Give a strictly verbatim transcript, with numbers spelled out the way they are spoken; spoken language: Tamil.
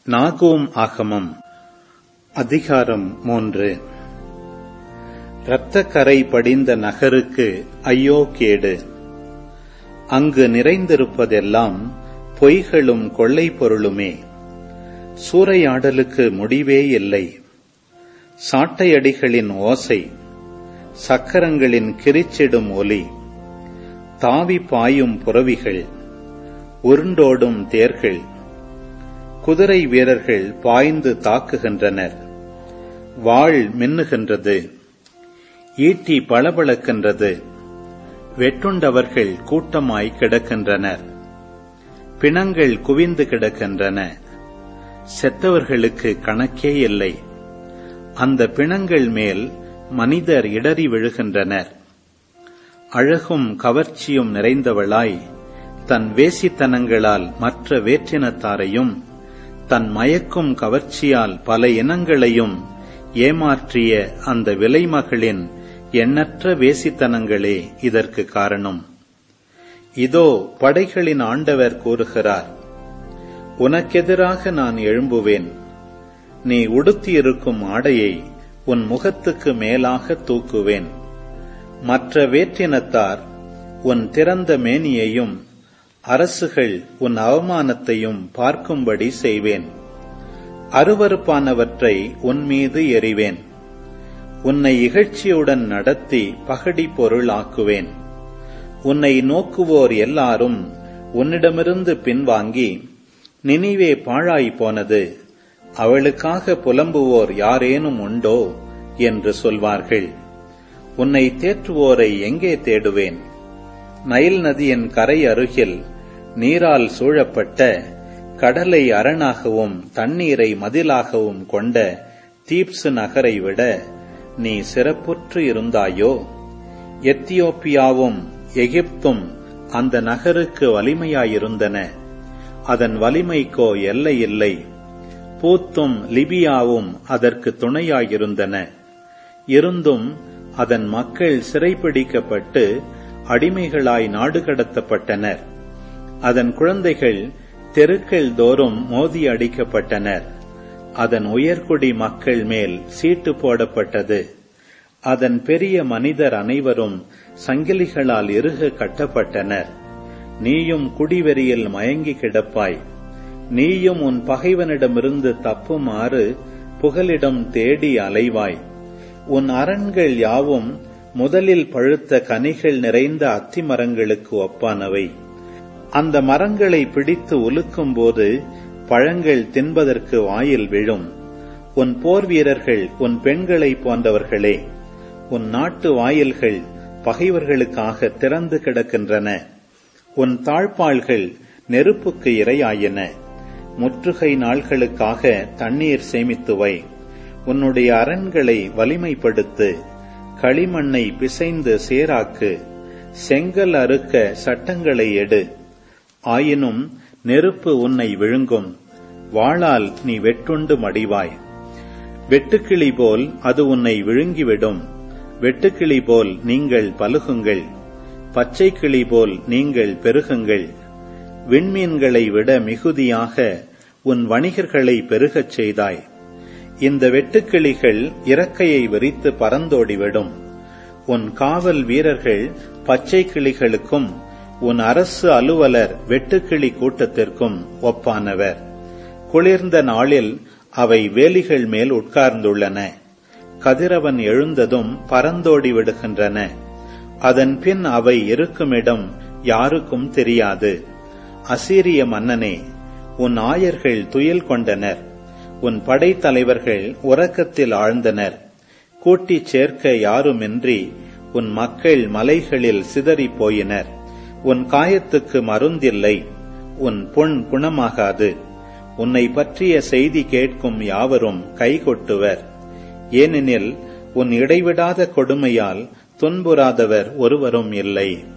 நாகூம் ஆகமம் அதிகாரம் மூன்று. இரத்த கரை படிந்த நகருக்கு ஐயோ கேடு! அங்கு நிறைந்திருப்பதெல்லாம் பொய்களும் கொள்ளை பொருளுமே. சூறையாடலுக்கு முடிவே இல்லை. சாட்டையடிகளின் ஓசை, சக்கரங்களின் கிரிச்சிடும் ஒலி, தாவி பாயும் புரவிகள், உருண்டோடும் தேர்கள், குதிரை வீரர்கள் பாய்ந்து தாக்குகின்றனர். வாள் மின்னுகின்றது, ஈட்டி பளபளக்கின்றது. வெட்டுண்டவர்கள் கூட்டமாய் கிடக்கின்றனர். பிணங்கள் குவிந்து கிடக்கின்றன. செத்தவர்களுக்கு கணக்கே இல்லை. அந்த பிணங்கள் மேல் மனிதர் இடறி விழுகின்றனர். அழகும் கவர்ச்சியும் நிறைந்தவளாய் தன் வேசித்தனங்களால் மற்ற வேற்றினத்தாரையும் தன் மயக்கும் கவர்ச்சியால் பல இனங்களையும் ஏமாற்றிய அந்த விலைமகளின் எண்ணற்ற வேசித்தனங்களே இதற்கு காரணம். இதோ படைகளின் ஆண்டவர் கூறுகிறார், உனக்கெதிராக நான் எழும்புவேன். நீ உடுத்தியிருக்கும் ஆடையை உன் முகத்துக்கு மேலாக தூக்குவேன். மற்ற வேற்றினத்தார் உன் திறந்த மேனியையும் அரசுகள் உன் அவமானத்தையும் பார்க்கும்படி செய்வேன். அருவருப்பானவற்றை உன் மீது எறிவேன். உன்னை இகழ்ச்சியுடன் நடத்தி பகடி பொருளாக்குவேன். உன்னை நோக்குவோர் எல்லாரும் உன்னிடமிருந்து பின்வாங்கி, நினிவே பாழாய் போனது, அவளுக்காக புலம்புவோர் யாரேனும் உண்டோ என்று சொல்வார்கள். உன்னை தேற்றுவோரை எங்கே தேடுவேன்? நைல் நதியின் கரை அருகில் நீரால் சூழப்பட்ட, கடலை அரணாகவும் தண்ணீரை மதிலாகவும் கொண்ட தீப்சு நகரை விட நீ சிறப்புற்று இருந்தாயோ? எத்தியோப்பியாவும் எகிப்தும் அந்த நகருக்கு வலிமையாயிருந்தன. அதன் வலிமைக்கோ எல்லை இல்லை. பூத்தும் லிபியாவும் அதற்கு துணையாயிருந்தன. இருந்தும் அதன் மக்கள் சிறைப்பிடிக்கப்பட்டு அடிமைகளாய் நாடு கடத்தப்பட்டனர். அதன் குழந்தைகள் தெருக்கள் தோறும் மோதி அடிக்கப்பட்டனர். அதன் உயர்குடி மக்கள் மேல் சீட்டு போடப்பட்டது. அதன் பெரிய மனிதர் அனைவரும் சங்கிலிகளால் இறுக கட்டப்பட்டனர். நீயும் குடிவெறியில் மயங்கி கிடப்பாய். நீயும் உன் பகைவனிடமிருந்து தப்புமாறு புகலிடம் தேடி அலைவாய். உன் அரண்கள் யாவும் முதலில் பழுத்த கனிகள் நிறைந்த அத்தி மரங்களுக்கு ஒப்பானவை. அந்த மரங்களை பிடித்து உலுக்கும் போது பழங்கள் தின்பதற்கு வாயில் விழும். உன் போர் வீரர்கள் உன் பெண்களை போன்றவர்களே. உன் நாட்டு வாயில்கள் பகைவர்களுக்காக திறந்து கிடக்கின்றன. உன் தாழ்பாள்கள் நெருப்புக்கு இரையாயின. முற்றுகை நாள்களுக்காக தண்ணீர் சேமித்துவை. உன்னுடைய அரண்களை வலிமைப்படுத்து. களிமண்ணை பிசைந்து சேராக்கு. செங்கல் அறுக்க சட்டங்களை எடு. ஆயினும் நெருப்பு உன்னை விழுங்கும். வாளால் நீ வெட்டுண்டு மடிவாய். வெட்டுக்கிளி போல் அது உன்னை விழுங்கிவிடும். வெட்டுக்கிளி போல் நீங்கள் பலுகுங்கள். பச்சை கிளி போல் நீங்கள் பெருகுங்கள். விண்மீன்களை விட மிகுதியாக உன் வணிகர்களை பெருகச் செய்தாய். இந்த வெட்டுக்கிளிகள் இறக்கையை விரித்து பறந்தோடிவிடும். உன் காவல் வீரர்கள் பச்சை கிளிகளுக்கும் உன் அரசு அலுவலர் வெட்டுக்கிளி கூட்டத்திற்கும் ஒப்பானவர். குளிர்ந்த நாளில் அவை வேலிகள் மேல் உட்கார்ந்துள்ளன. கதிரவன் எழுந்ததும் பறந்தோடி விடுகின்றன. அதன் பின் அவை இருக்குமிடம் யாருக்கும் தெரியாது. அசீரிய மன்னனே, உன் ஆயர்கள் துயில் கொண்டனர். உன் படைத்தலைவர்கள் உறக்கத்தில் ஆழ்ந்தனர். கூட்டிச் சேர்க்க யாருமின்றி உன் மக்கள் மலைகளில் சிதறிப் போயினர். உன் காயத்துக்கு மருந்தில்லை. உன் புண் குணமாகாது. உன்னை பற்றிய செய்தி கேட்கும் யாவரும் கைகொட்டுவர். ஏனெனில் உன் இடைவிடாத கொடுமையால் துன்புறாதவர் ஒருவரும் இல்லை.